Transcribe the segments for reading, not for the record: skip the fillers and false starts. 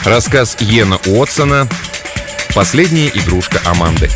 Рассказ Йена Уотсона «Последняя игрушка Аманды».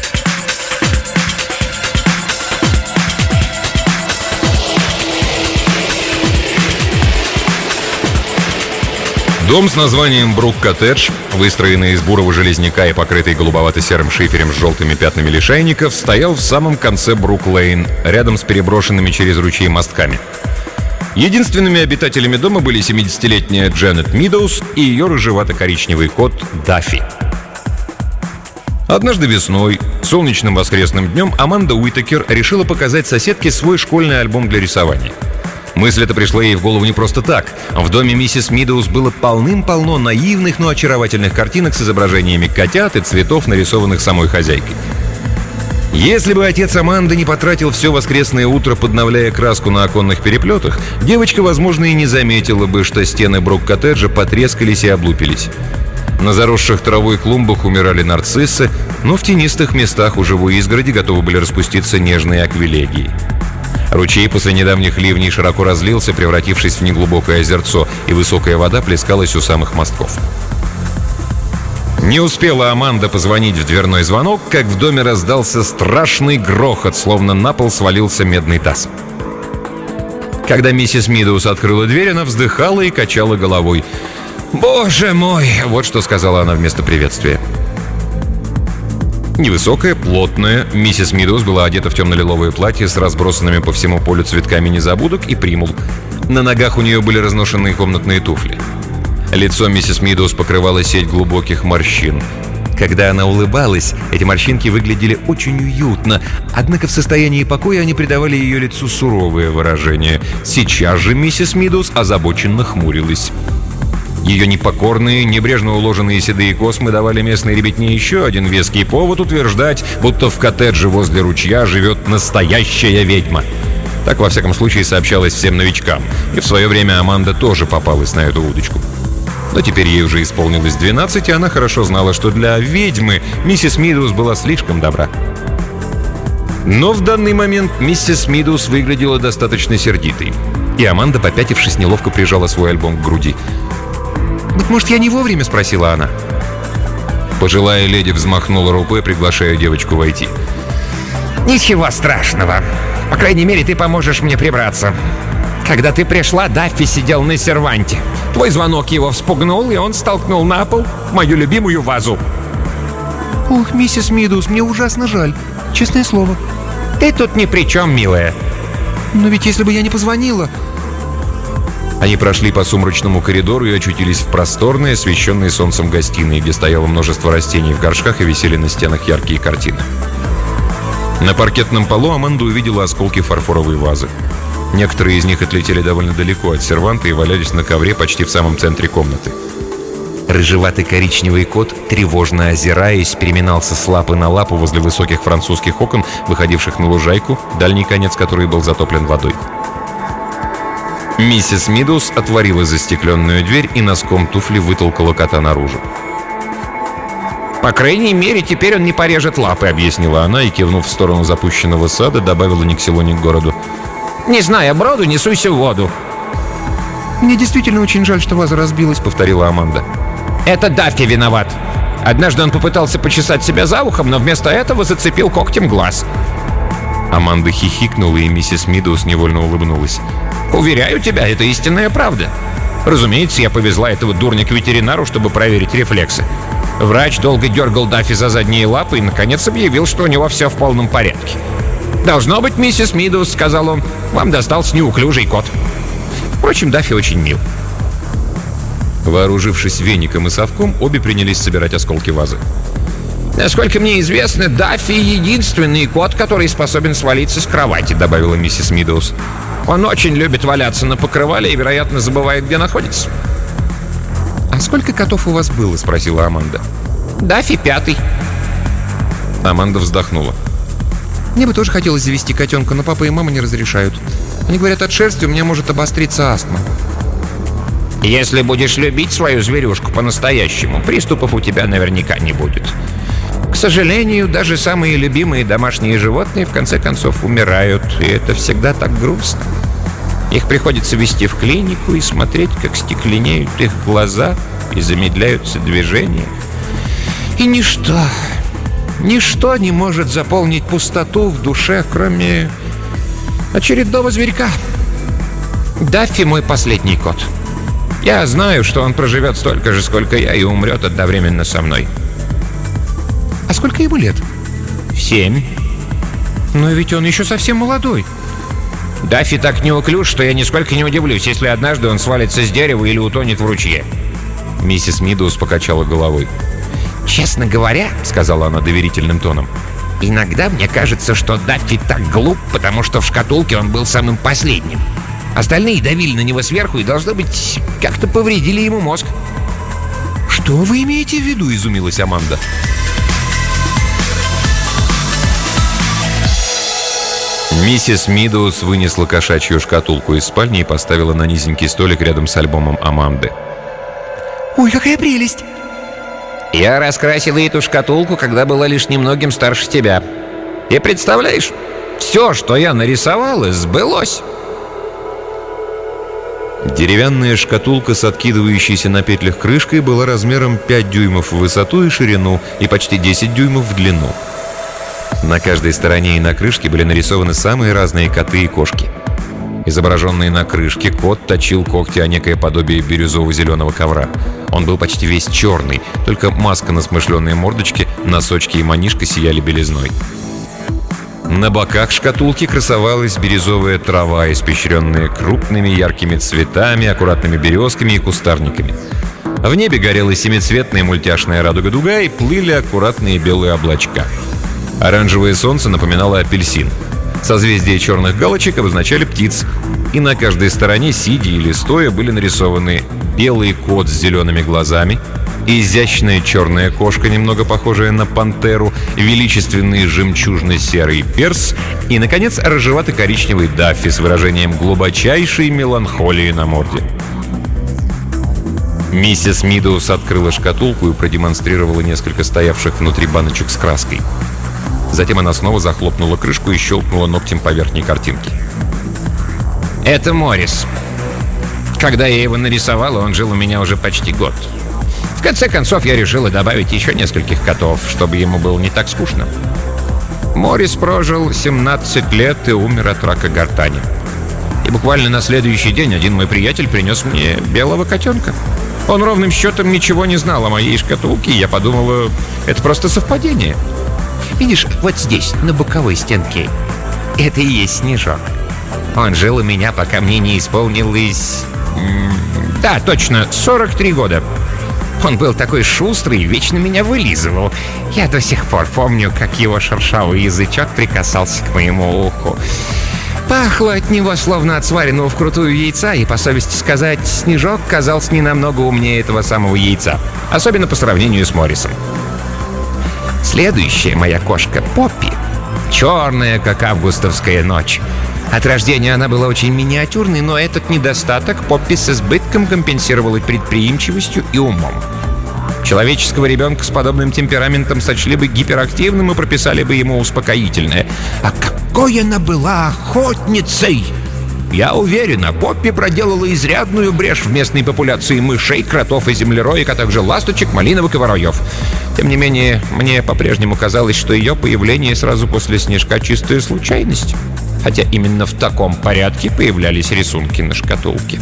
Дом с названием Брук-коттедж, выстроенный из бурого железняка и покрытый голубовато-серым шиферем с желтыми пятнами лишайников, стоял в самом конце Брук-лейн, рядом с переброшенными через ручей мостками. Единственными обитателями дома были 70-летняя Дженнет Мидоуз и ее рыжевато-коричневый кот Даффи. Однажды весной, солнечным воскресным днем, Аманда Уитакер решила показать соседке свой школьный альбом для рисования. Мысль эта пришла ей в голову не просто так. В доме миссис Мидоуз было полным-полно наивных, но очаровательных картинок с изображениями котят и цветов, нарисованных самой хозяйкой. Если бы отец Аманды не потратил все воскресное утро, подновляя краску на оконных переплетах, девочка, возможно, и не заметила бы, что стены Брук-коттеджа потрескались и облупились. На заросших травой клумбах умирали нарциссы, но в тенистых местах у живой изгороди готовы были распуститься нежные аквилегии. Ручей после недавних ливней широко разлился, превратившись в неглубокое озерцо, и высокая вода плескалась у самых мостков. Не успела Аманда позвонить в дверной звонок, как в доме раздался страшный грохот, словно на пол свалился медный таз. Когда миссис Мидоуз открыла дверь, она вздыхала и качала головой. «Боже мой!» — вот что сказала она вместо приветствия. Невысокая, плотная, миссис Мидоуз была одета в темно-лиловое платье с разбросанными по всему полю цветками незабудок и примул. На ногах у нее были разношенные комнатные туфли. Лицо миссис Мидоуз покрывала сеть глубоких морщин. Когда она улыбалась, эти морщинки выглядели очень уютно, однако в состоянии покоя они придавали ее лицу суровое выражение. Сейчас же миссис Мидоуз озабоченно хмурилась. Ее непокорные, небрежно уложенные седые космы давали местной ребятне еще один веский повод утверждать, будто в коттедже возле ручья живет настоящая ведьма. Так, во всяком случае, сообщалось всем новичкам. И в свое время Аманда тоже попалась на эту удочку. Но теперь ей уже исполнилось 12, и она хорошо знала, что для ведьмы миссис Мидоуз была слишком добра. Но в данный момент миссис Мидоуз выглядела достаточно сердитой. И Аманда, попятившись, неловко прижала свой альбом к груди. «Быть может, я не вовремя?» — спросила она. Пожилая леди взмахнула рукой, приглашая девочку войти. «Ничего страшного. По крайней мере, ты поможешь мне прибраться. Когда ты пришла, Даффи сидел на серванте. Твой звонок его вспугнул, и он столкнул на пол мою любимую вазу». «Ох, миссис Мидоуз, мне ужасно жаль. Честное слово». «Ты тут ни при чем, милая». «Но ведь если бы я не позвонила...» Они прошли по сумрачному коридору и очутились в просторной, освещенной солнцем гостиной, где стояло множество растений в горшках и висели на стенах яркие картины. На паркетном полу Аманда увидела осколки фарфоровой вазы. Некоторые из них отлетели довольно далеко от серванта и валялись на ковре почти в самом центре комнаты. Рыжеватый коричневый кот, тревожно озираясь, переминался с лапы на лапу возле высоких французских окон, выходивших на лужайку, дальний конец которой был затоплен водой. Миссис Мидоуз отворила застекленную дверь и носком туфли вытолкала кота наружу. «По крайней мере, теперь он не порежет лапы», — объяснила она и, кивнув в сторону запущенного сада, добавила ни к селу, ни к городу. «Не зная броду, не суйся в воду». «Мне действительно очень жаль, что ваза разбилась», — повторила Аманда. «Это Даффи виноват. Однажды он попытался почесать себя за ухом, но вместо этого зацепил когтем глаз». Аманда хихикнула, и миссис Мидоуз невольно улыбнулась. «Уверяю тебя, это истинная правда. Разумеется, я повезла этого дурня к ветеринару, чтобы проверить рефлексы. Врач долго дергал Даффи за задние лапы и, наконец, объявил, что у него все в полном порядке. «Должно быть, миссис Мидоуз», — сказал он, — «вам достался неуклюжий кот». Впрочем, Даффи очень мил». Вооружившись веником и совком, обе принялись собирать осколки вазы. «Насколько мне известно, Даффи — единственный кот, который способен свалиться с кровати», — добавила миссис Мидоуз. «Он очень любит валяться на покрывале и, вероятно, забывает, где находится». «А сколько котов у вас было?» — спросила Аманда. «Даффи 5-й». Аманда вздохнула. «Мне бы тоже хотелось завести котенка, но папа и мама не разрешают. Они говорят, от шерсти у меня может обостриться астма». «Если будешь любить свою зверюшку по-настоящему, приступов у тебя наверняка не будет. К сожалению, даже самые любимые домашние животные в конце концов умирают, и это всегда так грустно. Их приходится везти в клинику и смотреть, как стекленеют их глаза, и замедляются движения. И ничто не может заполнить пустоту в душе, кроме очередного зверька. Даффи — мой последний кот. Я знаю, что он проживет столько же, сколько я, и умрет одновременно со мной. А сколько ему лет? 7. Но ведь он еще совсем молодой. Даффи так неуклюж, что я нисколько не удивлюсь, если однажды он свалится с дерева или утонет в ручье. Миссис Мидоуз покачала головой. «Честно говоря, — сказала она доверительным тоном, — иногда мне кажется, что Даффи так глуп, потому что в шкатулке он был самым последним. Остальные давили на него сверху и, должно быть, как-то повредили ему мозг». «Что вы имеете в виду?» — изумилась Аманда. Миссис Мидоуз вынесла кошачью шкатулку из спальни и поставила на низенький столик рядом с альбомом Аманды. «Ой, какая прелесть!» «Я раскрасила эту шкатулку, когда была лишь немногим старше тебя. И представляешь, все, что я нарисовала, сбылось». Деревянная шкатулка с откидывающейся на петлях крышкой была размером 5 дюймов в высоту и ширину и почти 10 дюймов в длину. На каждой стороне и на крышке были нарисованы самые разные коты и кошки. Изображенный на крышке кот точил когти о некое подобие бирюзово-зеленого ковра. Он был почти весь черный, только маска на смышленой мордочке, носочки и манишка сияли белизной. На боках шкатулки красовалась бирюзовая трава, испещренная крупными яркими цветами, аккуратными березками и кустарниками. В небе горела семицветная мультяшная радуга-дуга и плыли аккуратные белые облачка. Оранжевое солнце напоминало апельсин. Созвездия черных галочек обозначали птиц. И на каждой стороне, сидя или стоя, были нарисованы белый кот с зелеными глазами, изящная черная кошка, немного похожая на пантеру, величественный жемчужно-серый перс и, наконец, рыжевато-коричневый Даффи с выражением глубочайшей меланхолии на морде. Миссис Мидоуз открыла шкатулку и продемонстрировала несколько стоявших внутри баночек с краской. Затем она снова захлопнула крышку и щелкнула ногтем по верхней картинке. «Это Моррис. Когда я его нарисовала, он жил у меня уже почти год. В конце концов, я решила добавить еще нескольких котов, чтобы ему было не так скучно. Моррис прожил 17 лет и умер от рака гортани. И буквально на следующий день один мой приятель принес мне белого котенка. Он ровным счетом ничего не знал о моей шкатулке, и я подумала, это просто совпадение. Видишь, вот здесь, на боковой стенке, это и есть Снежок. Он жил у меня, пока мне не исполнилось... Да, точно, 43 года. Он был такой шустрый и вечно меня вылизывал. Я до сих пор помню, как его шершавый язычок прикасался к моему уху. Пахло от него, словно от сваренного вкрутую яйца, и, по совести сказать, Снежок казался не намного умнее этого самого яйца. Особенно по сравнению с Моррисом. Следующая моя кошка — Поппи. Черная, как августовская ночь. От рождения она была очень миниатюрной, но этот недостаток Поппи с избытком компенсировала предприимчивостью и умом. Человеческого ребенка с подобным темпераментом сочли бы гиперактивным и прописали бы ему успокоительное. А какой она была охотницей! Я уверена, Поппи проделала изрядную брешь в местной популяции мышей, кротов и землероек, а также ласточек, малиновок и воробьев. Тем не менее, мне по-прежнему казалось, что ее появление сразу после Снежка — чистая случайность. Хотя именно в таком порядке появлялись рисунки на шкатулке.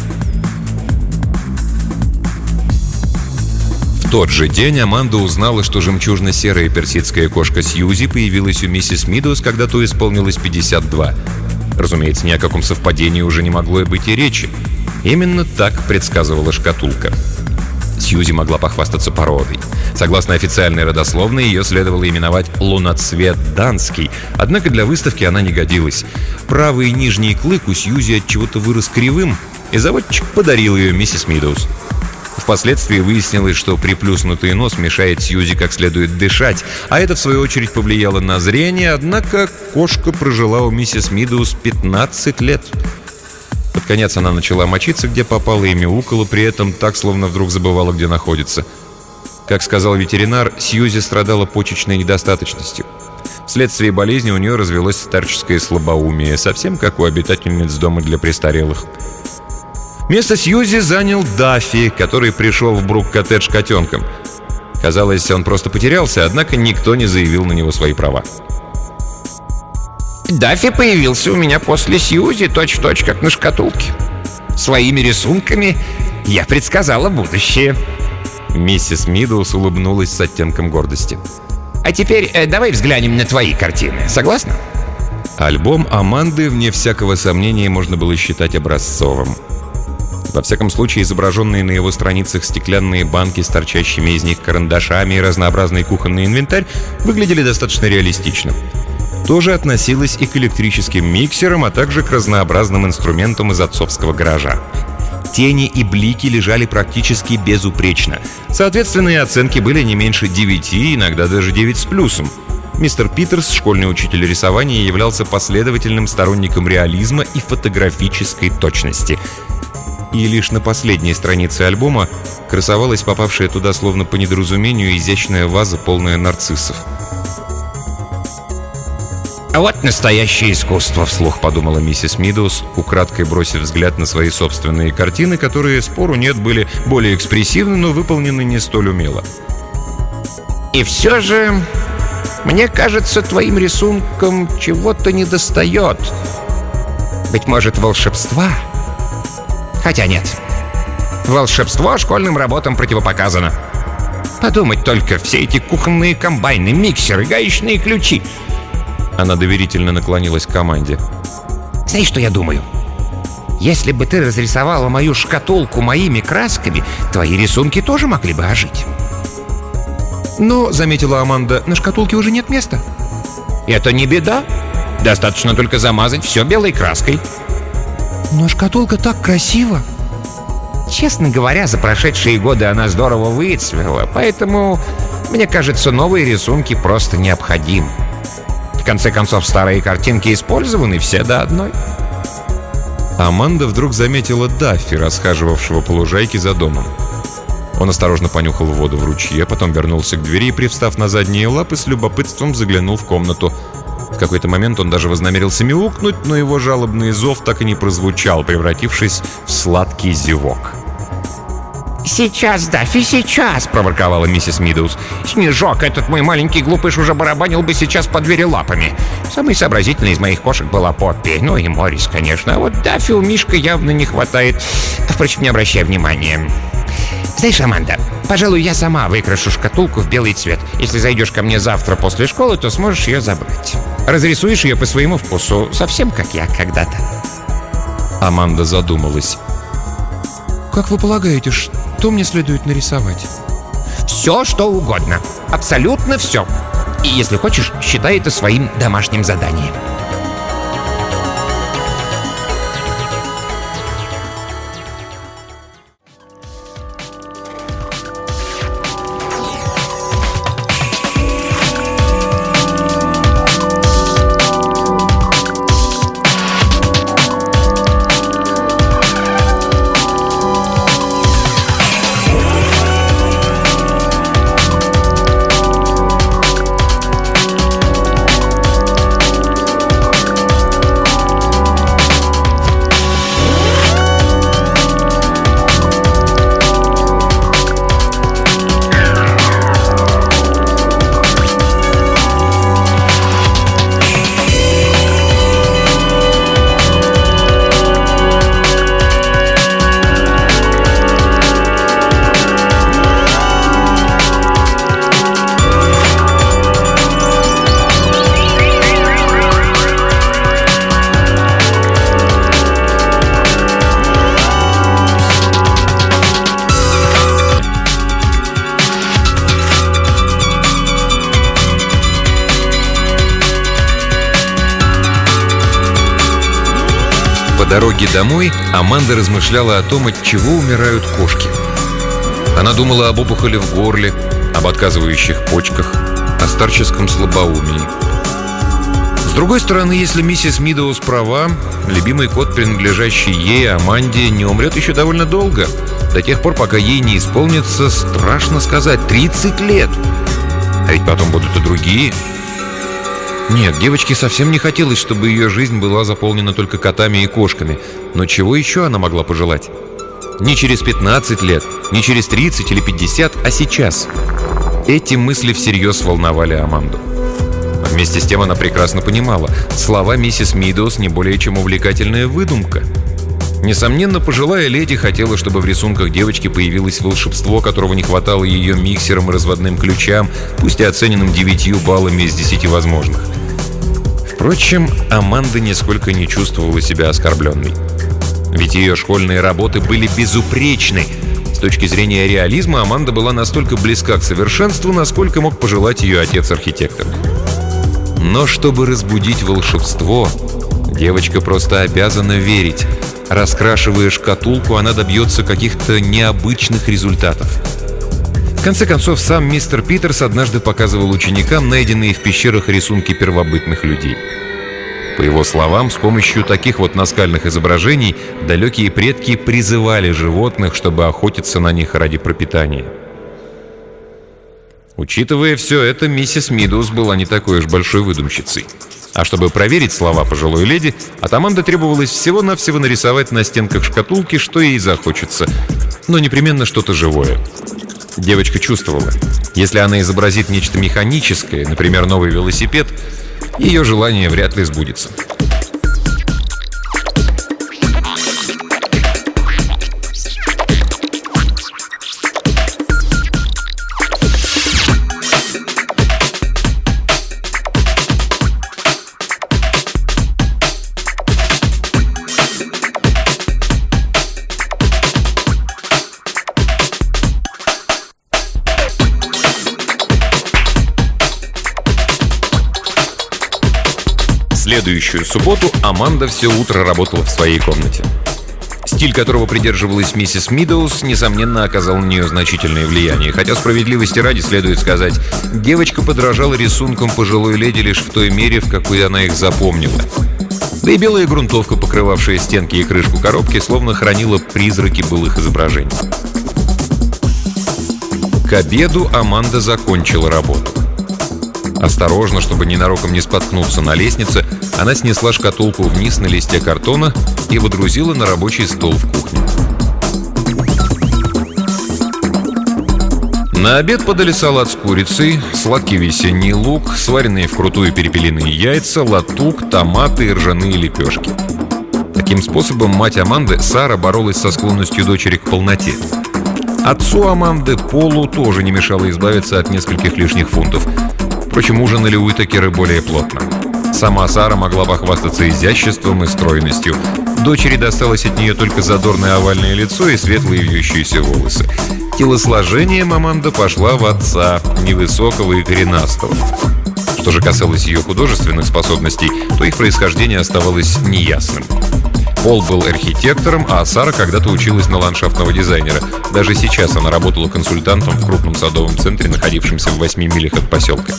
В тот же день Аманда узнала, что жемчужно-серая персидская кошка Сьюзи появилась у миссис Мидоуз, когда то исполнилось 52. Разумеется, ни о каком совпадении уже не могло быть и речи. Именно так предсказывала шкатулка. Сьюзи могла похвастаться породой. Согласно официальной родословной, ее следовало именовать «Луноцвет Данский», однако для выставки она не годилась. Правый нижний клык у Сьюзи от чего-то вырос кривым, и заводчик подарил ее миссис Мидоуз. Впоследствии выяснилось, что приплюснутый нос мешает Сьюзи как следует дышать, а это, в свою очередь, повлияло на зрение, однако кошка прожила у миссис Мидоуз 15 лет. Под конец она начала мочиться, где попала, и мяукала, при этом так, словно вдруг забывала, где находится. Как сказал ветеринар, Сьюзи страдала почечной недостаточностью. Вследствие болезни у нее развелось старческое слабоумие, совсем как у обитательниц дома для престарелых. Место Сьюзи занял Даффи, который пришел в Брук-коттедж котенком. Казалось, он просто потерялся, однако никто не заявил на него свои права. Даффи появился у меня после Сьюзи, точь-в-точь, как на шкатулке. Своими рисунками я предсказала будущее. Миссис Мидоуз улыбнулась с оттенком гордости. А теперь давай взглянем на твои картины. Согласна? Альбом Аманды, вне всякого сомнения, можно было считать образцовым. Во всяком случае, изображенные на его страницах стеклянные банки с торчащими из них карандашами и разнообразный кухонный инвентарь выглядели достаточно реалистично. То же относилось и к электрическим миксерам, а также к разнообразным инструментам из отцовского гаража. Тени и блики лежали практически безупречно. Соответственно, и оценки были не меньше 9, иногда даже 9 с плюсом. Мистер Питерс, школьный учитель рисования, являлся последовательным сторонником реализма и фотографической точности. И лишь на последней странице альбома красовалась попавшая туда словно по недоразумению изящная ваза, полная нарциссов. А вот настоящее искусство, Вслух подумала миссис Мидоуз, украдкой бросив взгляд на свои собственные картины, которые, спору нет, были более экспрессивны, но выполнены не столь умело. И все же, мне кажется, твоим рисункам чего-то недостает. Быть может, волшебства? Хотя нет. Волшебство школьным работам противопоказано. Подумать только, все эти кухонные комбайны, миксеры, гаечные ключи. Она доверительно наклонилась к команде. Знаешь, что я думаю? Если бы ты разрисовала мою шкатулку моими красками, твои рисунки тоже могли бы ожить. Но, заметила Аманда, на шкатулке уже нет места. Это не беда. Достаточно только замазать все белой краской. Но шкатулка так красива. Честно говоря, за прошедшие годы она здорово выцвела, поэтому, мне кажется, новые рисунки просто необходимы. В конце концов, старые картинки использованы все до одной. Аманда вдруг заметила Даффи, расхаживавшего по лужайке за домом. Он осторожно понюхал воду в ручье, потом вернулся к двери и, привстав на задние лапы, с любопытством заглянул в комнату. В какой-то момент он даже вознамерился мяукнуть, но его жалобный зов так и не прозвучал, превратившись в сладкий зевок. «Сейчас, Даффи, сейчас!» — проворковала миссис Мидоуз. «Снежок, этот мой маленький глупыш уже барабанил бы сейчас по двери лапами. Самый сообразительный из моих кошек была Поппи, ну и Моррис, конечно. А вот Даффи у Мишка явно не хватает. Впрочем, не обращай внимания. Знаешь, Аманда, пожалуй, я сама выкрашу шкатулку в белый цвет. Если зайдешь ко мне завтра после школы, то сможешь ее забрать. Разрисуешь ее по своему вкусу, совсем как я когда-то». Аманда задумалась. Как вы полагаете, что мне следует нарисовать? Все, что угодно. Абсолютно все. И если хочешь, считай это своим домашним заданием. По дороге домой Аманда размышляла о том, от чего умирают кошки. Она думала об опухоли в горле, об отказывающих почках, о старческом слабоумии. С другой стороны, если миссис Мидоуз права, любимый кот, принадлежащий ей, Аманде, не умрет еще довольно долго. До тех пор, пока ей не исполнится, страшно сказать, 30 лет. А ведь потом будут и другие. Нет, девочке совсем не хотелось, чтобы ее жизнь была заполнена только котами и кошками. Но чего еще она могла пожелать? Не через 15 лет, не через 30 или 50, а сейчас. Эти мысли всерьез волновали Аманду. Вместе с тем она прекрасно понимала, слова миссис Мидоуз не более чем увлекательная выдумка. Несомненно, пожилая леди хотела, чтобы в рисунках девочки появилось волшебство, которого не хватало ее миксерам и разводным ключам, пусть и оцененным 9 баллами из 10 возможных. Впрочем, Аманда нисколько не чувствовала себя оскорбленной. Ведь ее школьные работы были безупречны. С точки зрения реализма Аманда была настолько близка к совершенству, насколько мог пожелать ее отец-архитектор. Но чтобы разбудить волшебство, девочка просто обязана верить. Раскрашивая шкатулку, она добьется каких-то необычных результатов. В конце концов, сам мистер Питерс однажды показывал ученикам найденные в пещерах рисунки первобытных людей. По его словам, с помощью таких вот наскальных изображений далекие предки призывали животных, чтобы охотиться на них ради пропитания. Учитывая все это, миссис Мидоуз была не такой уж большой выдумщицей. А чтобы проверить слова пожилой леди, от Аманды требовалось всего-навсего нарисовать на стенках шкатулки, что ей захочется, но непременно что-то живое. Девочка чувствовала, если она изобразит нечто механическое, например, новый велосипед, ее желание вряд ли сбудется. следующую субботу Аманда все утро работала в своей комнате. Стиль, которого придерживалась миссис Мидоуз, несомненно, оказал на нее значительное влияние. Хотя, справедливости ради, следует сказать, девочка подражала рисункам пожилой леди лишь в той мере, в какой она их запомнила. Да и белая грунтовка, покрывавшая стенки и крышку коробки, словно хранила призраки былых изображений. К обеду Аманда закончила работу. Осторожно, чтобы ненароком не споткнуться на лестнице, она снесла шкатулку вниз на листе картона и водрузила на рабочий стол в кухне. На обед подали салат с курицей, сладкий весенний лук, сваренные вкрутую перепелиные яйца, латук, томаты и ржаные лепешки. Таким способом мать Аманды, Сара, боролась со склонностью дочери к полноте. Отцу Аманды, Полу, тоже не мешало избавиться от нескольких лишних фунтов. Впрочем, ужинали Уитакеры более плотно. Сама Сара могла похвастаться изяществом и стройностью. Дочери досталось от нее только задорное овальное лицо и светлые вьющиеся волосы. Телосложением Аманда пошла в отца, невысокого и коренастого. Что же касалось ее художественных способностей, то их происхождение оставалось неясным. Пол был архитектором, а Сара когда-то училась на ландшафтного дизайнера. Даже сейчас она работала консультантом в крупном садовом центре, находившемся в 8 милях от поселка.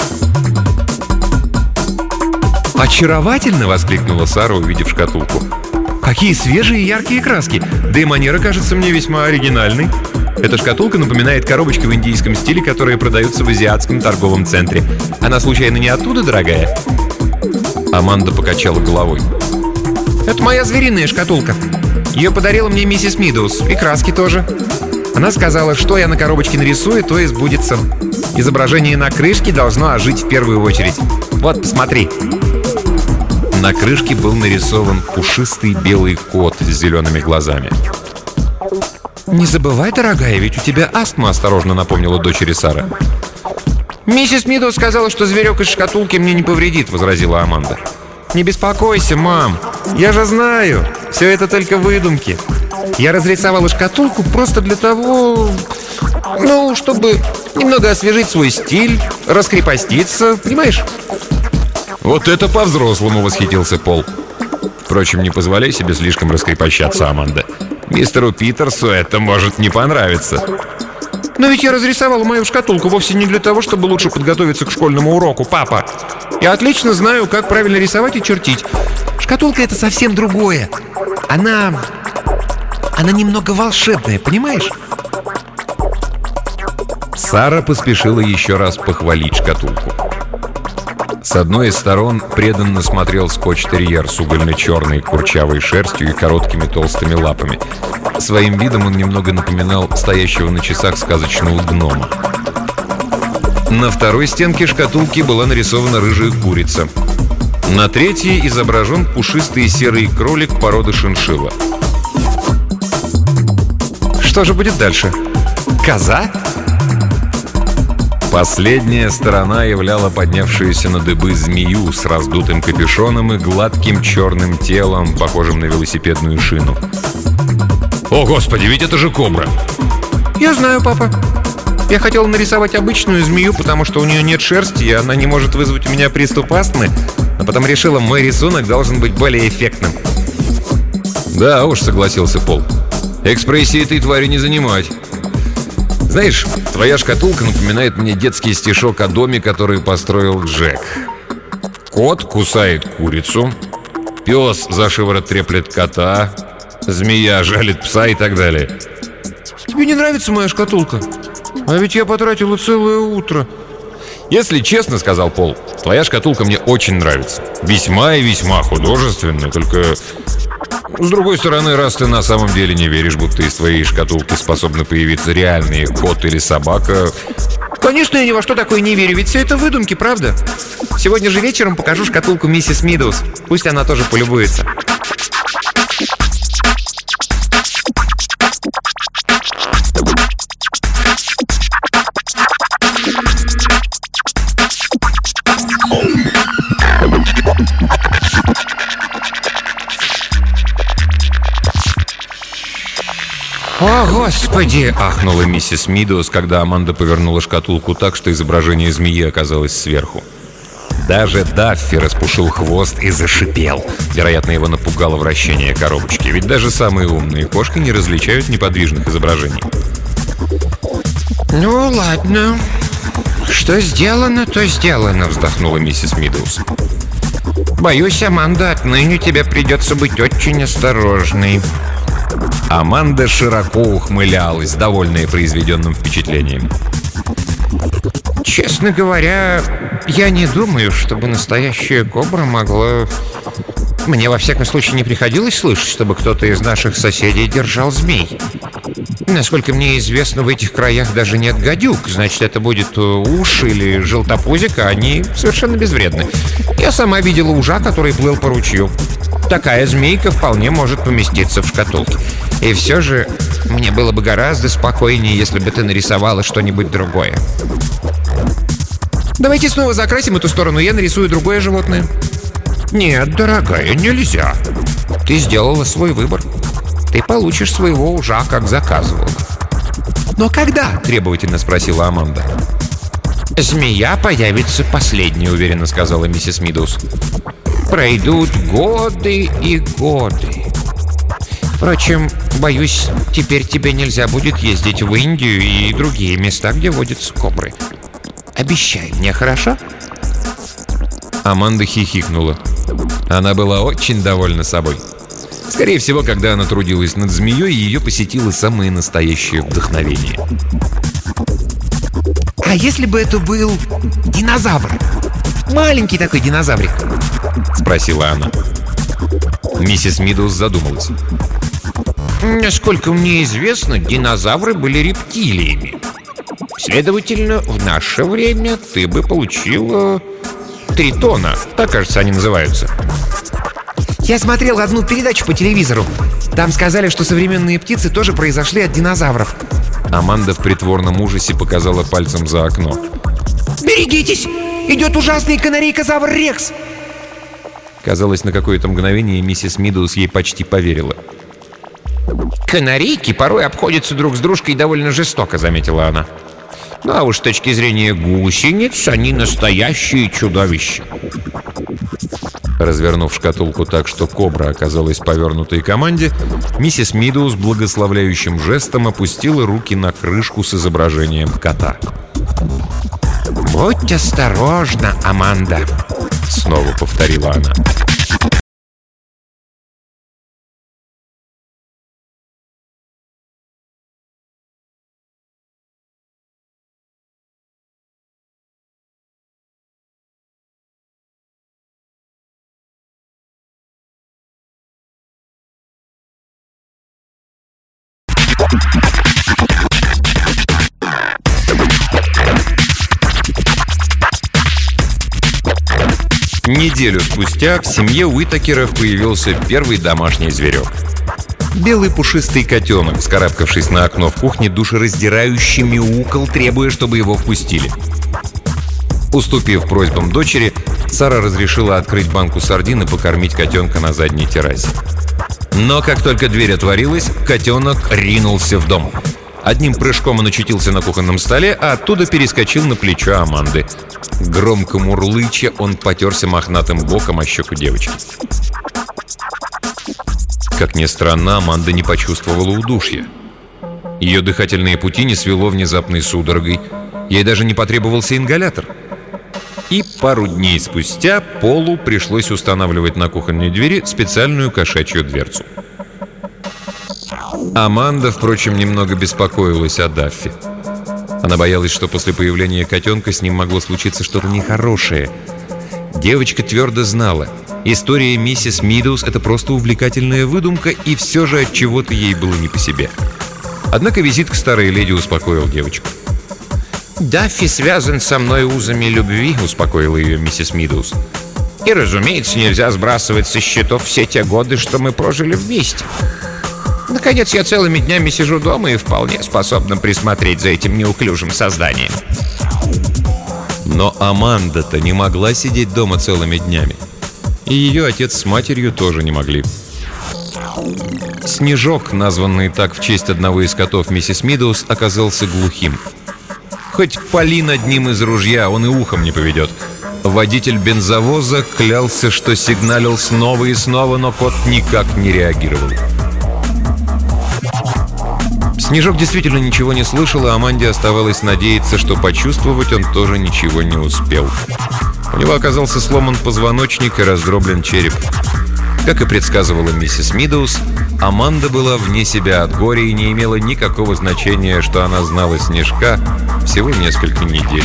«Очаровательно!» — воскликнула Сара, увидев шкатулку. «Какие свежие и яркие краски! Да и манера кажется мне весьма оригинальной. Эта шкатулка напоминает коробочки в индийском стиле, которые продаются в азиатском торговом центре. Она случайно не оттуда, дорогая?» Аманда покачала головой. «Это моя звериная шкатулка. Ее подарила мне миссис Мидоуз, и краски тоже. Она сказала, что я на коробочке нарисую, то и сбудется. Изображение на крышке должно ожить в первую очередь. Вот, посмотри». На крышке был нарисован пушистый белый кот с зелеными глазами. «Не забывай, дорогая, ведь у тебя астма», — осторожно напомнила дочери Сара. «Миссис Мидоуз сказала, что зверек из шкатулки мне не повредит», — возразила Аманда. «Не беспокойся, мам. Я же знаю, все это только выдумки. Я разрисовала шкатулку просто для того, чтобы немного освежить свой стиль, раскрепоститься, понимаешь?» «Вот это по-взрослому!» — восхитился Пол. «Впрочем, не позволяй себе слишком раскрепощаться, Аманда. Мистеру Питерсу это может не понравиться». «Но ведь я разрисовала мою шкатулку вовсе не для того, чтобы лучше подготовиться к школьному уроку, папа. Я отлично знаю, как правильно рисовать и чертить. Шкатулка — это совсем другое. Она немного волшебная, понимаешь?» Сара поспешила еще раз похвалить шкатулку. С одной из сторон преданно смотрел скотч-терьер с угольно-черной курчавой шерстью и короткими толстыми лапами. Своим видом он немного напоминал стоящего на часах сказочного гнома. На второй стенке шкатулки была нарисована рыжая курица. На третьей изображен пушистый серый кролик породы шиншилла. Что же будет дальше? Коза? Последняя сторона являла поднявшуюся на дыбы змею с раздутым капюшоном и гладким черным телом, похожим на велосипедную шину. «О, Господи, ведь это же кобра!» Я знаю, папа. Я хотел нарисовать обычную змею, потому что у нее нет шерсти, и она не может вызвать у меня приступ астмы, а потом решила, мой рисунок должен быть более эффектным. «Да уж», — согласился Пол. «Экспрессии этой твари не занимать. Знаешь, твоя шкатулка напоминает мне детский стишок о доме, который построил Джек. Кот кусает курицу, пес за шиворот треплет кота, змея жалит пса и так далее». Тебе не нравится моя шкатулка? А ведь я потратила целое утро. «Если честно, — сказал Пол, — твоя шкатулка мне очень нравится. Весьма и весьма художественная, только... С другой стороны, раз ты на самом деле не веришь, будто из твоей шкатулки способны появиться реальные кот или собака...» Конечно, я ни во что такое не верю, ведь все это выдумки, правда? Сегодня же вечером покажу шкатулку миссис Мидоуз. Пусть она тоже полюбуется. О, Господи! — ахнула миссис Мидоуз, когда Аманда повернула шкатулку так, что изображение змеи оказалось сверху. Даже Даффи распушил хвост и зашипел. Вероятно, его напугало вращение коробочки, ведь даже самые умные кошки не различают неподвижных изображений. Ну, ладно. Что сделано, то сделано, вздохнула миссис Мидоуз. Боюсь, Аманда, отныне тебе придется быть очень осторожной. Аманда широко ухмылялась, довольная произведенным впечатлением. Честно говоря, я не думаю, чтобы настоящая кобра могла... Мне, во всяком случае, не приходилось слышать, чтобы кто-то из наших соседей держал змей. Насколько мне известно, в этих краях даже нет гадюк. Значит, это будет уж или желтопузик, а они совершенно безвредны. Я сама видела ужа, который плыл по ручью. Такая змейка вполне может поместиться в шкатулке. И все же мне было бы гораздо спокойнее, если бы ты нарисовала что-нибудь другое. Давайте снова закрасим эту сторону, я нарисую другое животное. Нет, дорогая, нельзя. Ты сделала свой выбор. Ты получишь своего ужа, как заказывала. Но когда? Требовательно спросила Аманда. Змея появится последней, уверенно сказала миссис Мидоуз. Пройдут годы и годы. Впрочем, боюсь, теперь тебе нельзя будет ездить в Индию и другие места, где водятся кобры. Обещай мне, хорошо? Аманда хихикнула. Она была очень довольна собой. Скорее всего, когда она трудилась над змеей, ее посетило самое настоящее вдохновение. А если бы это был динозавр? Маленький такой динозаврик? Спросила она. Миссис Мидоуз задумалась. Насколько мне известно, динозавры были рептилиями. Следовательно, в наше время ты бы получила тритона. Так, кажется, они называются. Я смотрел одну передачу по телевизору. Там сказали, что современные птицы тоже произошли от динозавров. Аманда в притворном ужасе показала пальцем за окно. Берегитесь! Идет ужасный канарейкозавр Рекс! Казалось, на какое-то мгновение миссис Мидоуз ей почти поверила. «Канарейки порой обходятся друг с дружкой довольно жестоко», — заметила она. «Ну а уж с точки зрения гусениц, они настоящие чудовища». Развернув шкатулку так, что кобра оказалась повернутой к Аманде, миссис Мидоуз благословляющим жестом опустила руки на крышку с изображением кота. «Будь осторожна, Аманда», — снова повторила она. Неделю спустя в семье Уитакеров появился первый домашний зверек. Белый пушистый котенок, вскарабкавшись на окно в кухне, душераздирающе мяукал, требуя, чтобы его впустили. Уступив просьбам дочери, Сара разрешила открыть банку сардин и покормить котенка на задней террасе. Но как только дверь отворилась, котенок ринулся в дом. Одним прыжком он очутился на кухонном столе, а оттуда перескочил на плечо Аманды. Громко мурлыча, он потерся мохнатым боком о щеку девочки. Как ни странно, Аманда не почувствовала удушья. Ее дыхательные пути не свело внезапной судорогой. Ей даже не потребовался ингалятор. И пару дней спустя Полу пришлось устанавливать на кухонной двери специальную кошачью дверцу. Аманда, впрочем, немного беспокоилась о Даффи. Она боялась, что после появления котенка с ним могло случиться что-то нехорошее. Девочка твердо знала, история миссис Мидоуз — это просто увлекательная выдумка, и все же от чего-то ей было не по себе. Однако визит к старой леди успокоил девочку. «Даффи связан со мной узами любви», — успокоила ее миссис Мидоуз. «И, разумеется, нельзя сбрасывать со счетов все те годы, что мы прожили вместе. Наконец, я целыми днями сижу дома и вполне способна присмотреть за этим неуклюжим созданием». Но Аманда-то не могла сидеть дома целыми днями. И ее отец с матерью тоже не могли. Снежок, названный так в честь одного из котов миссис Мидоуз, оказался глухим. Хоть пали над ним из ружья, он и ухом не поведет. Водитель бензовоза клялся, что сигналил снова и снова, но кот никак не реагировал. Снежок действительно ничего не слышал, и Аманде оставалось надеяться, что почувствовать он тоже ничего не успел. У него оказался сломан позвоночник и раздроблен череп. Как и предсказывала миссис Мидоуз, Аманда была вне себя от горя и не имела никакого значения, что она знала Снежка всего несколько недель.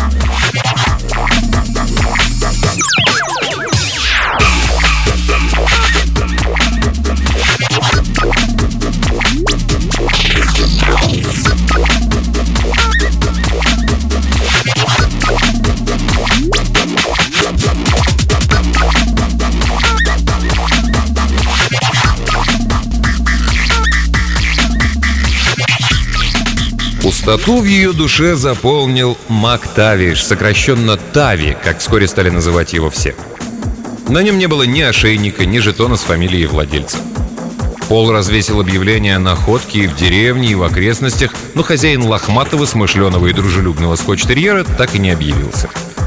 Пустоту в ее душе заполнил Мак Тавиш, сокращенно Тави, как вскоре стали называть его все. На нем не было ни ошейника, ни жетона с фамилией владельца. Пол развесил объявления на ходке и в деревне, и в окрестностях, но хозяин лохматого, смышленого и дружелюбного скотч-терьера так и не объявился.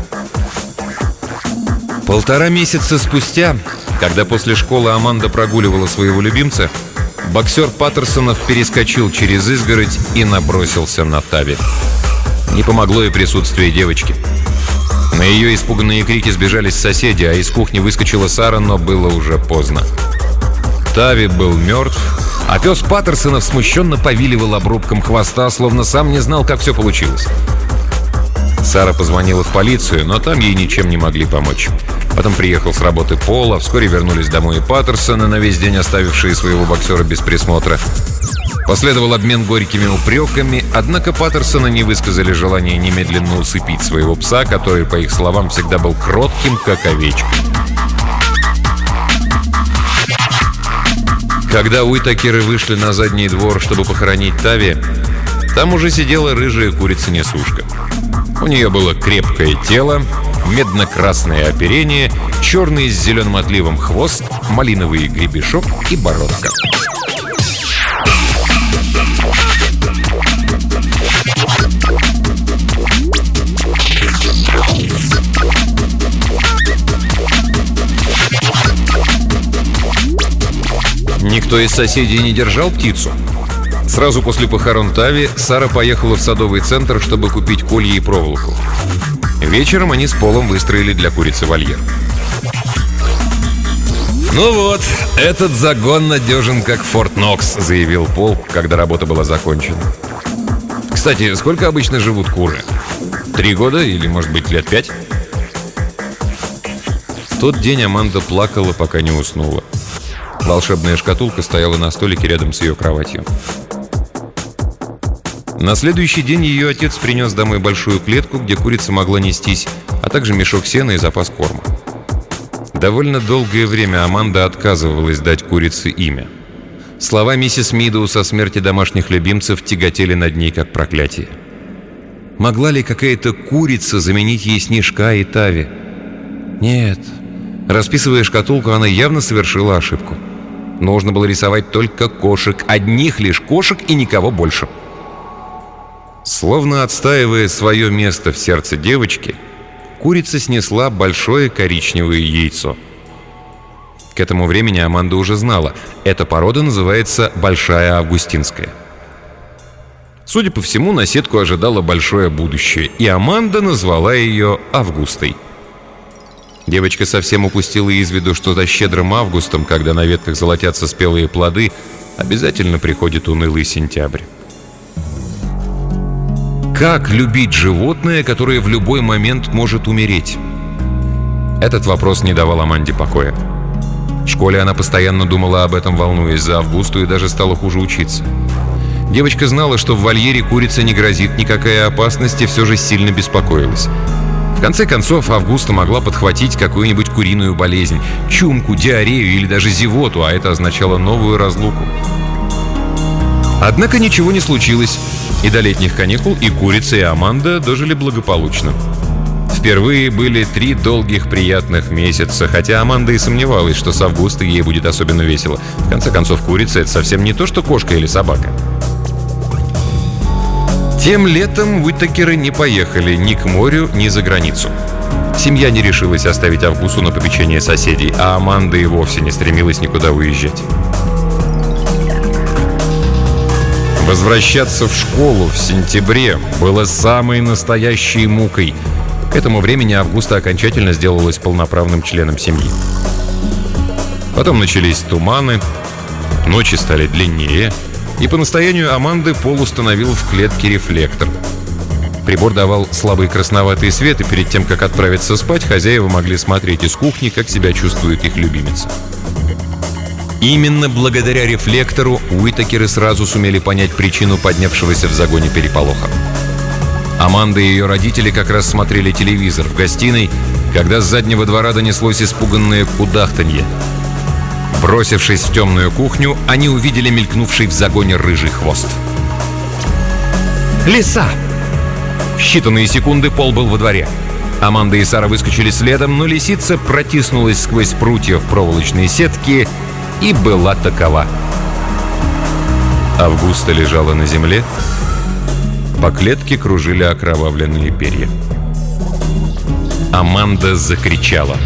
1,5 месяца спустя, когда после школы Аманда прогуливала своего любимца, боксер Паттерсонов перескочил через изгородь и набросился на Тави. Не помогло и присутствие девочки. На ее испуганные крики сбежались соседи, а из кухни выскочила Сара, но было уже поздно. Тави был мертв, а пес Паттерсонов смущенно повиливал обрубком хвоста, словно сам не знал, как все получилось. Сара позвонила в полицию, но там ей ничем не могли помочь. Потом приехал с работы Пол, а вскоре вернулись домой и Паттерсоны, на весь день оставившие своего боксера без присмотра. Последовал обмен горькими упреками, однако Паттерсоны не высказали желания немедленно усыпить своего пса, который, по их словам, всегда был кротким, как овечка. Когда Уитакеры вышли на задний двор, чтобы похоронить Тави, там уже сидела рыжая курица-несушка. У нее было крепкое тело, медно-красное оперение, черный с зеленым отливом хвост, малиновый гребешок и бородка. Никто из соседей не держал птицу. Сразу после похорон Тави Сара поехала в садовый центр, чтобы купить колья и проволоку. Вечером они с Полом выстроили для курицы вольер. «Ну вот, этот загон надежен, как Форт Нокс», — заявил Пол, когда работа была закончена. «Кстати, сколько обычно живут куры? 3 года или, может быть, лет 5?» В тот день Аманда плакала, пока не уснула. Волшебная шкатулка стояла на столике рядом с ее кроватью. На следующий день ее отец принес домой большую клетку, где курица могла нестись, а также мешок сена и запас корма. Довольно долгое время Аманда отказывалась дать курице имя. Слова миссис Мидоуз о смерти домашних любимцев тяготели над ней как проклятие. Могла ли какая-то курица заменить ей Снежка и Тави? Нет. Расписывая шкатулку, она явно совершила ошибку. Нужно было рисовать только кошек, одних лишь кошек и никого больше. Словно отстаивая свое место в сердце девочки, курица снесла большое коричневое яйцо. К этому времени Аманда уже знала, эта порода называется Большая Августинская. Судя по всему, наседку ожидало большое будущее, и Аманда назвала ее Августой. Девочка совсем упустила из виду, что за щедрым августом, когда на ветках золотятся спелые плоды, обязательно приходит унылый сентябрь. Как любить животное, которое в любой момент может умереть? Этот вопрос не давал Аманде покоя. В школе она постоянно думала об этом, волнуясь за Августу, и даже стала хуже учиться. Девочка знала, что в вольере курице не грозит никакая опасность, и все же сильно беспокоилась. В конце концов, Августа могла подхватить какую-нибудь куриную болезнь, чумку, диарею или даже зевоту, а это означало новую разлуку. Однако ничего не случилось, и до летних каникул и курица, и Аманда дожили благополучно. Впервые были 3 долгих приятных месяца, хотя Аманда и сомневалась, что с Августой ей будет особенно весело. В конце концов, курица — это совсем не то, что кошка или собака. Тем летом Уитакеры не поехали ни к морю, ни за границу. Семья не решилась оставить Августу на попечение соседей, а Аманда и вовсе не стремилась никуда уезжать. Возвращаться в школу в сентябре было самой настоящей мукой. К этому времени Августа окончательно сделалась полноправным членом семьи. Потом начались туманы, ночи стали длиннее, и по настоянию Аманды Пол установил в клетке рефлектор. Прибор давал слабый красноватый свет, и перед тем, как отправиться спать, хозяева могли смотреть из кухни, как себя чувствует их любимица. Именно благодаря рефлектору Уитакеры сразу сумели понять причину поднявшегося в загоне переполоха. Аманда и ее родители как раз смотрели телевизор в гостиной, когда с заднего двора донеслось испуганное кудахтанье. Бросившись в темную кухню, они увидели мелькнувший в загоне рыжий хвост. «Лиса!» В считанные секунды Пол был во дворе. Аманда и Сара выскочили следом, но лисица протиснулась сквозь прутья в проволочные сетки и была такова. Августа лежала на земле. По клетке кружили окровавленные перья. Аманда закричала.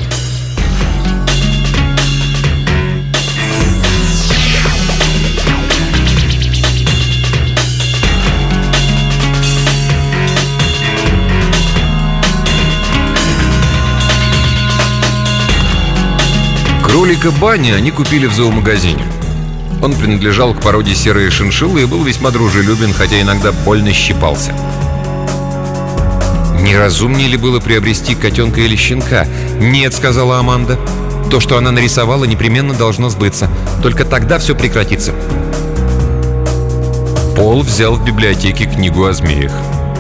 Кролика Банни они купили в зоомагазине. Он принадлежал к породе серые шиншиллы и был весьма дружелюбен, хотя иногда больно щипался. «Не разумнее ли было приобрести котенка или щенка?» «Нет», — сказала Аманда. «То, что она нарисовала, непременно должно сбыться. Только тогда все прекратится». Пол взял в библиотеке книгу о змеях.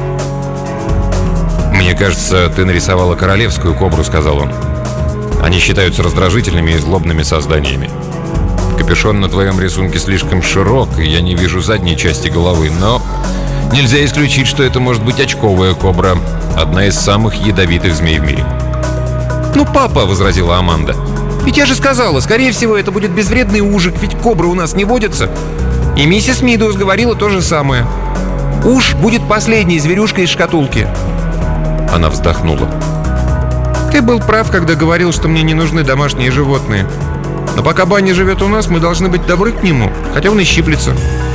«Мне кажется, ты нарисовала королевскую кобру», — сказал он. «Они считаются раздражительными и злобными созданиями. Капюшон на твоем рисунке слишком широк, и я не вижу задней части головы, но нельзя исключить, что это может быть очковая кобра, одна из самых ядовитых змей в мире». «Ну, папа», — возразила Аманда, — «ведь я же сказала, скорее всего, это будет безвредный ужик, ведь кобры у нас не водятся. И миссис Мидоуз говорила то же самое. Уж будет последней зверюшкой из шкатулки». Она вздохнула. «Ты был прав, когда говорил, что мне не нужны домашние животные. Но пока Банни живет у нас, мы должны быть добры к нему, хотя он и щиплется».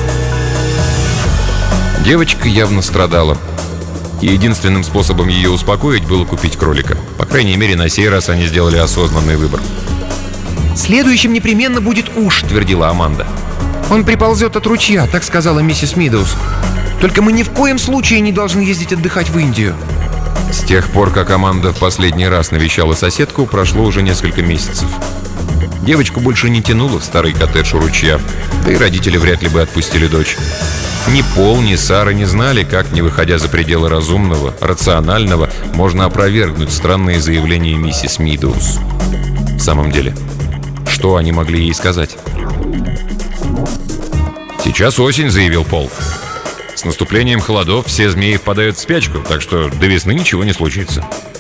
Девочка явно страдала. И единственным способом ее успокоить было купить кролика. По крайней мере, на сей раз они сделали осознанный выбор. «Следующим непременно будет уж», — твердила Аманда. «Он приползет от ручья», — так сказала миссис Мидоуз. «Только мы ни в коем случае не должны ездить отдыхать в Индию». С тех пор, как Аманда в последний раз навещала соседку, прошло уже несколько месяцев. Девочку больше не тянуло в старый коттедж у ручья, да и родители вряд ли бы отпустили дочь. Ни Пол, ни Сара не знали, как, не выходя за пределы разумного, рационального, можно опровергнуть странные заявления миссис Мидоуз. В самом деле, что они могли ей сказать? «Сейчас осень», — заявил Пол. «С наступлением холодов все змеи впадают в спячку, так что до весны ничего не случится».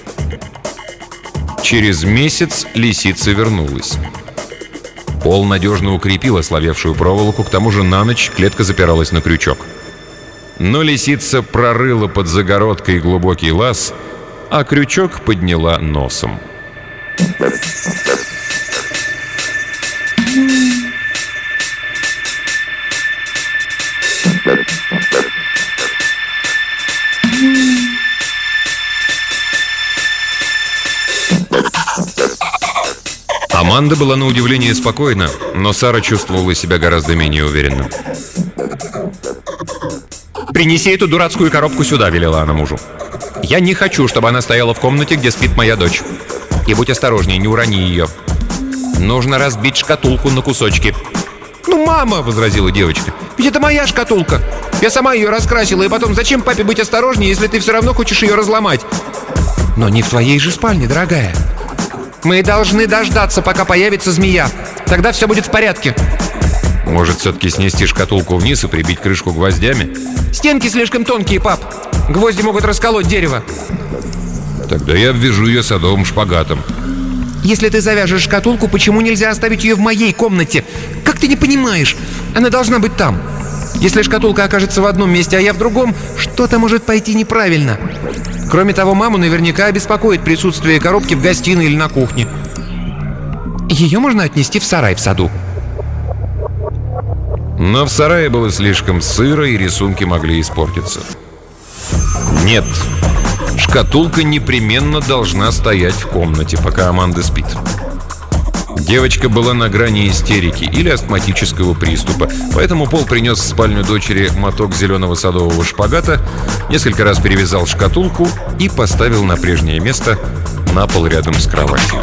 Через месяц лисица вернулась. Пол надежно укрепил ослабевшую проволоку, к тому же на ночь клетка запиралась на крючок. Но лисица прорыла под загородкой глубокий лаз, а крючок подняла носом. Аманда была на удивление спокойна, но Сара чувствовала себя гораздо менее уверенно. «Принеси эту дурацкую коробку сюда», — велела она мужу. «Я не хочу, чтобы она стояла в комнате, где спит моя дочь. И будь осторожнее, не урони ее. Нужно разбить шкатулку на кусочки». «Ну, мама», — возразила девочка, — «ведь это моя шкатулка. Я сама ее раскрасила, и потом зачем папе быть осторожнее, если ты все равно хочешь ее разломать?» «Но не в твоей же спальне, дорогая. Мы должны дождаться, пока появится змея. Тогда все будет в порядке». «Может, все-таки снести шкатулку вниз и прибить крышку гвоздями?» «Стенки слишком тонкие, пап. Гвозди могут расколоть дерево». «Тогда я обвяжу ее садовым шпагатом». «Если ты завяжешь шкатулку, почему нельзя оставить ее в моей комнате? Как ты не понимаешь? Она должна быть там. Если шкатулка окажется в одном месте, а я в другом, что-то может пойти неправильно. Кроме того, маму наверняка обеспокоит присутствие коробки в гостиной или на кухне. Ее можно отнести в сарай в саду». Но в сарае было слишком сыро, и рисунки могли испортиться. Нет, шкатулка непременно должна стоять в комнате, пока Аманда спит. Девочка была на грани истерики или астматического приступа, поэтому Пол принес в спальню дочери моток зеленого садового шпагата, несколько раз перевязал шкатулку и поставил на прежнее место на пол рядом с кроватью.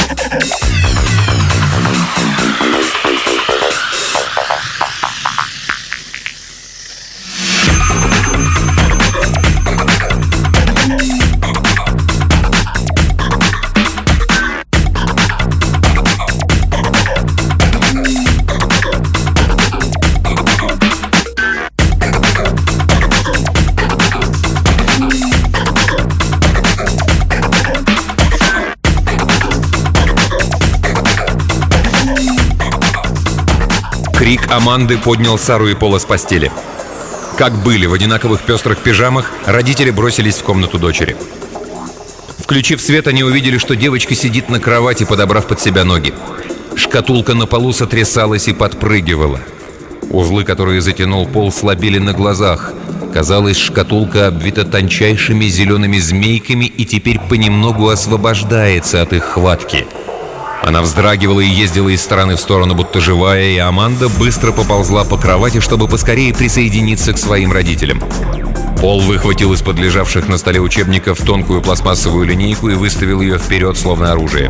Крик Аманды поднял Сару и Пола с постели. Как были в одинаковых пестрых пижамах, родители бросились в комнату дочери. Включив свет, они увидели, что девочка сидит на кровати, подобрав под себя ноги. Шкатулка на полу сотрясалась и подпрыгивала. Узлы, которые затянул Пол, слабели на глазах. Казалось, шкатулка обвита тончайшими зелеными змейками и теперь понемногу освобождается от их хватки. Она вздрагивала и ездила из стороны в сторону, будто живая, и Аманда быстро поползла по кровати, чтобы поскорее присоединиться к своим родителям. Пол выхватил из-под лежавших на столе учебников тонкую пластмассовую линейку и выставил ее вперед, словно оружие.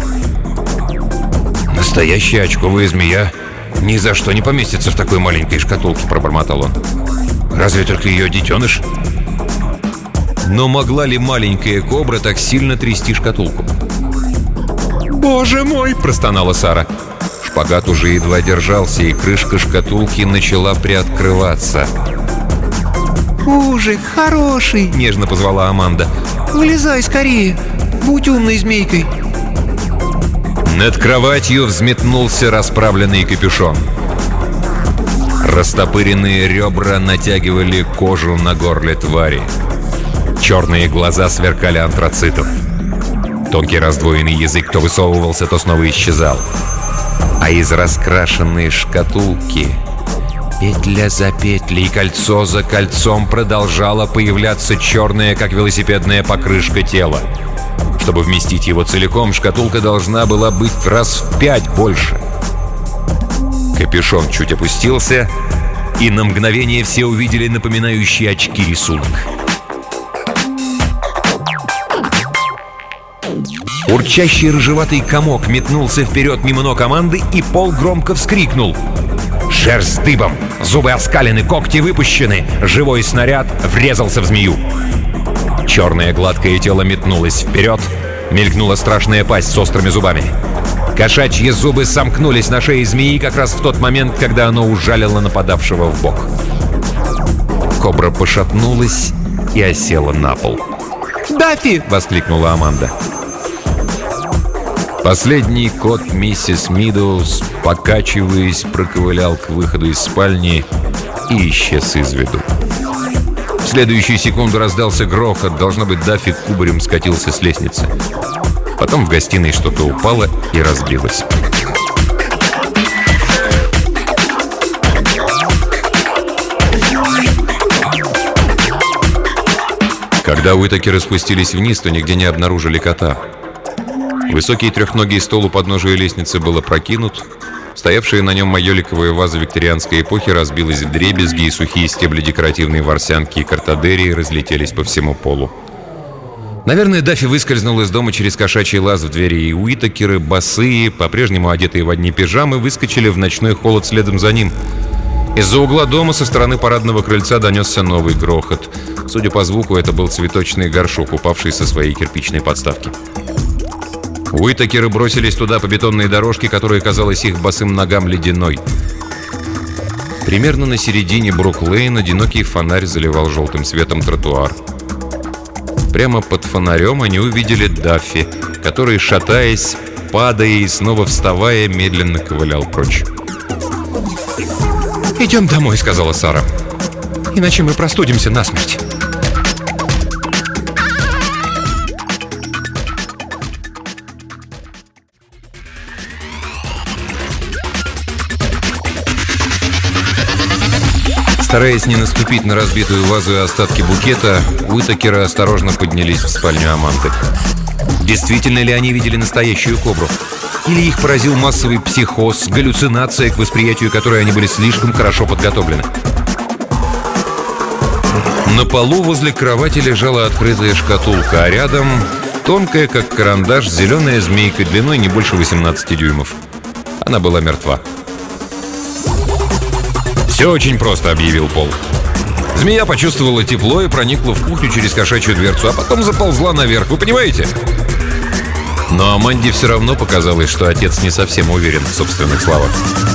«Настоящая очковая змея ни за что не поместится в такой маленькой шкатулке», — пробормотал он. «Разве только ее детеныш?» Но могла ли маленькая кобра так сильно трясти шкатулку? «Боже мой!» – простонала Сара. Шпагат уже едва держался, и крышка шкатулки начала приоткрываться. «Ужик, хороший!» – нежно позвала Аманда. «Вылезай скорее! Будь умной змейкой!» Над кроватью взметнулся расправленный капюшон. Растопыренные ребра натягивали кожу на горле твари. Черные глаза сверкали антрацитом. Тонкий раздвоенный язык то высовывался, то снова исчезал. А из раскрашенной шкатулки петля за петлей, кольцо за кольцом продолжала появляться черная, как велосипедная покрышка тела. Чтобы вместить его целиком, шкатулка должна была быть раз в 5 больше. Капюшон чуть опустился, и на мгновение все увидели напоминающий очки рисунок. Урчащий рыжеватый комок метнулся вперед мимо ног Аманды, и Пол громко вскрикнул. Шерсть дыбом, зубы оскалены, когти выпущены. Живой снаряд врезался в змею. Черное гладкое тело метнулось вперед, мелькнула страшная пасть с острыми зубами. Кошачьи зубы сомкнулись на шее змеи как раз в тот момент, когда оно ужалило нападавшего в бок. Кобра пошатнулась и осела на пол. «Даффи!» — воскликнула Аманда. Последний кот миссис Мидоуз, покачиваясь, проковылял к выходу из спальни и исчез из виду. В следующую секунду раздался грохот. Должно быть, Даффи кубарем скатился с лестницы. Потом в гостиной что-то упало и разбилось. Когда Уитакеры спустились вниз, то нигде не обнаружили кота. Высокий трехногий стол у подножия лестницы был опрокинут. Стоявшие на нем майоликовые вазы викторианской эпохи разбилась вдребезги, и сухие стебли декоративной ворсянки и картадерии разлетелись по всему полу. Наверное, Даффи выскользнул из дома через кошачий лаз в двери, и Уитакеры, босые, по-прежнему одетые в одни пижамы, выскочили в ночной холод следом за ним. Из-за угла дома со стороны парадного крыльца донесся новый грохот. Судя по звуку, это был цветочный горшок, упавший со своей кирпичной подставки. Уитакеры бросились туда по бетонной дорожке, которая казалась их босым ногам ледяной. Примерно на середине Брук-Лейн одинокий фонарь заливал желтым светом тротуар. Прямо под фонарем они увидели Даффи, который, шатаясь, падая и снова вставая, медленно ковылял прочь. «Идем домой», — сказала Сара. «Иначе мы простудимся насмерть». Стараясь не наступить на разбитую вазу и остатки букета, Уитакеры осторожно поднялись в спальню Аманды. Действительно ли они видели настоящую кобру? Или их поразил массовый психоз, галлюцинация, к восприятию которой они были слишком хорошо подготовлены? На полу возле кровати лежала открытая шкатулка, а рядом тонкая, как карандаш, зеленая змейка длиной не больше 18 дюймов. Она была мертва. «Все очень просто», — объявил Пол. Змея почувствовала тепло и проникла в кухню через кошачью дверцу, а потом заползла наверх. Вы понимаете? Но Аманде все равно показалось, что отец не совсем уверен в собственных словах.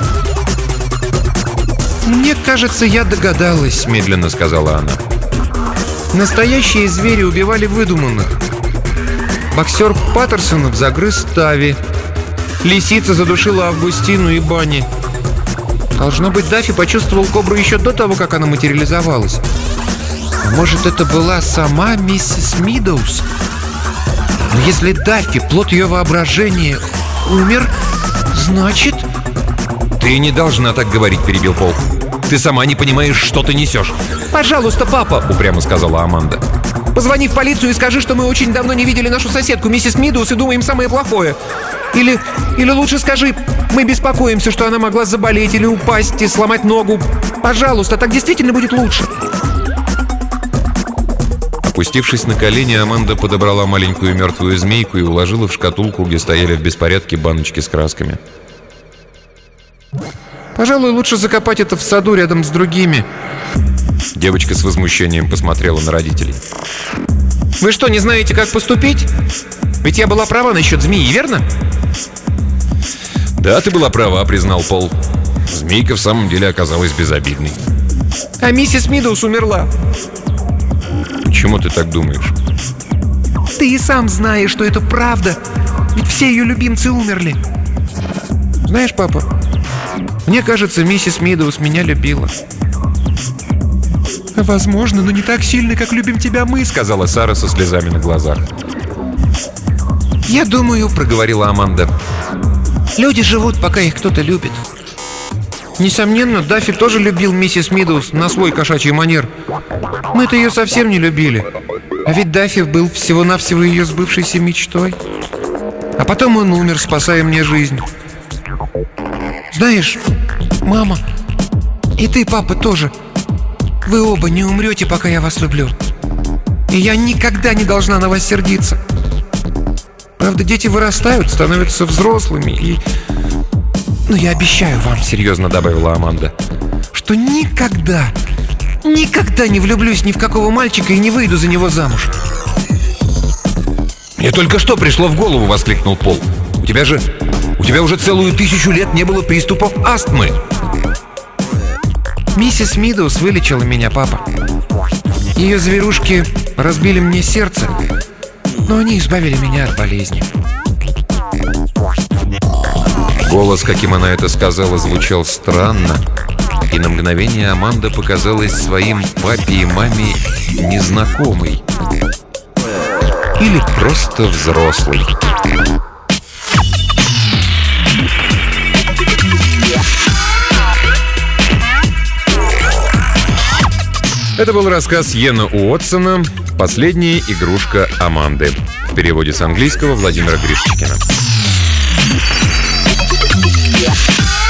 «Мне кажется, я догадалась», — медленно сказала она. «Настоящие звери убивали выдуманных. Боксер Паттерсонов загрыз Тави. Лисица задушила Августину и Банни. Должно быть, Даффи почувствовал кобру еще до того, как она материализовалась. А может, это была сама миссис Мидоуз? Но если Даффи, плод ее воображения, умер, значит...» «Ты не должна так говорить», — перебил Пол. «Ты сама не понимаешь, что ты несешь». «Пожалуйста, папа», — упрямо сказала Аманда. «позвони в полицию и скажи, что мы очень давно не видели нашу соседку, миссис Мидоуз, и думаем самое плохое. Или лучше скажи, мы беспокоимся, что она могла заболеть или упасть и сломать ногу. Пожалуйста, так действительно будет лучше». Опустившись на колени, Аманда подобрала маленькую мертвую змейку и уложила в шкатулку, где стояли в беспорядке баночки с красками. «Пожалуй, лучше закопать это в саду рядом с другими». Девочка с возмущением посмотрела на родителей. «Вы что, не знаете, как поступить? Ведь я была права насчет змеи, верно?» «Да, ты была права», — признал Пол. Змейка в самом деле оказалась безобидной. «А миссис Мидоуз умерла». «Почему ты так думаешь?» «Ты и сам знаешь, что это правда. Ведь все ее любимцы умерли. Знаешь, папа, мне кажется, миссис Мидоуз меня любила». «Возможно, но не так сильно, как любим тебя мы», — сказала Сара со слезами на глазах. «Я думаю», — проговорила Аманда, — «люди живут, пока их кто-то любит». Несомненно, Даффи тоже любил миссис Мидоуз на свой кошачий манер. Мы-то ее совсем не любили. А ведь Даффи был всего-навсего ее сбывшейся мечтой. А потом он умер, спасая мне жизнь. Знаешь, мама, и ты, папа, тоже. Вы оба не умрете, пока я вас люблю. И я никогда не должна на вас сердиться. Правда, дети вырастают, становятся взрослыми и... Но я обещаю вам, серьезно добавила Аманда, что никогда не влюблюсь ни в какого мальчика и не выйду за него замуж. «Мне только что пришло в голову», — воскликнул Пол. У тебя уже целую 1000 лет не было приступов астмы. Миссис Мидоуз вылечила меня, папа. Ее зверушки разбили мне сердце, но они избавили меня от болезни. Голос, каким она это сказала, звучал странно, и на мгновение Аманда показалась своим папе и маме незнакомой. Или просто взрослой. Это был рассказ Йена Уотсона «Последняя игрушка Аманды». В переводе с английского Владимира Гришчикина.